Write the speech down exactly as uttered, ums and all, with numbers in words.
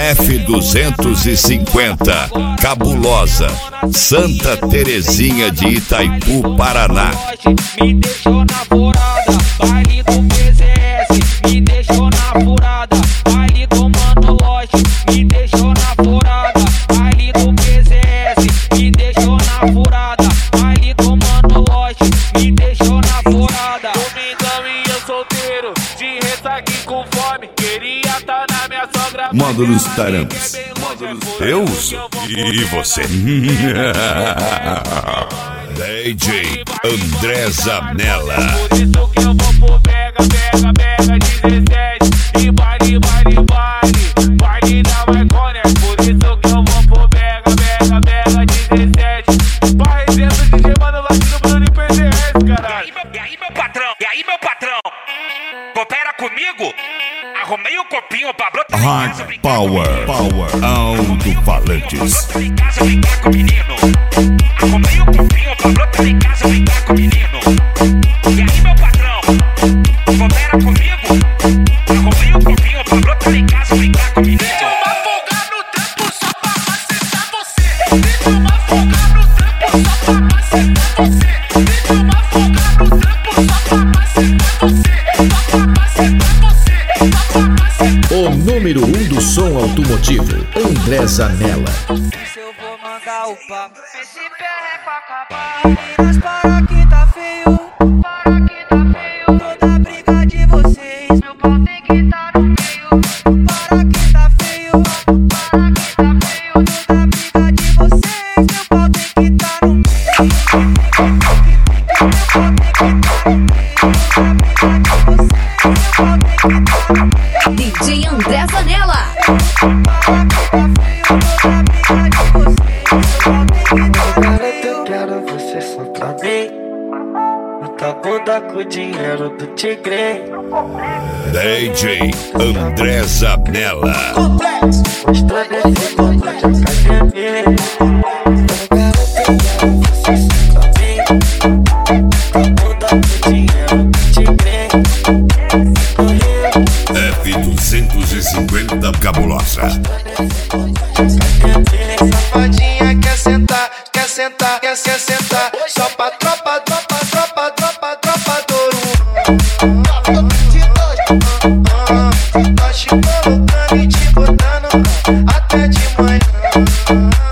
F duzentos e cinquenta, Cabulosa, Santa Terezinha de Itaipu, Paraná. Me deixou na furada, baile do P Z S. Me deixou na furada, baile do Mano Lote. Me deixou na furada, baile do P Z S. Me deixou na furada, baile do Mano Lote. Me deixou na furada. Domingão e eu solteiro, de ressaca e com fome. Queria tá na minha sogra. Módulos Tarampos. Eu uso. E você? D J André Zanella. Por isso que eu vou pro Pega, Pega, Pega dezessete. E baile, baile, baile, baile da Marconi. Por isso que eu vou pro Pega, Pega, Pega dezessete. Vai dentro de D J Mano Lote no Bruno e P Z S, caralho. E aí, meu patrão? E aí, meu patrão? Coopera comigo? Arrumei um copinho pra brotar em casa, Hard Power, Power, alto-falantes. brotar em casa, brincar com o menino. Arrumei um copinho pra brotar em casa, brincar com o menino. E aí, meu patrão? Coopera comigo? Arrumei um copinho pra brotar em casa, brincar com o menino. Deixa uma folga no trampo só pra macetar você. Deixa uma folga no trampo só pra macetar você. Deixa uma folga no trampo só pra macetar você. Só pra macetar você. Só pra macetar. O número um do som automotivo, André Zanella. Se eu vou mandar o papo, esse perreco acabar. Meninas, para que tá feio, para que tá feio. Toda briga de vocês, meu pau tem que tá no meio. Para que tá feio, para que tá feio. Toda briga de vocês, meu pau tem que tá no meio. Meu pau tem que tá no meio. Toda briga de vocês, meu pau tem que tá no meio. D J André Zanella. Eu quero você só pra mim. Eu tô com o dinheiro do tigre. D J André Zanella. Mostrando esse corpo de academia. Eu quero, eu quero você só pra mim. Tô com o dinheiro do tigre. F duzentos e cinquenta, Cabulosa. Safadinha quer sentar, quer sentar, quer se sentar. Só pra tropa, tropa, tropa, tropa, tropa do ouro. Nós te colocando e te botando até de manhã.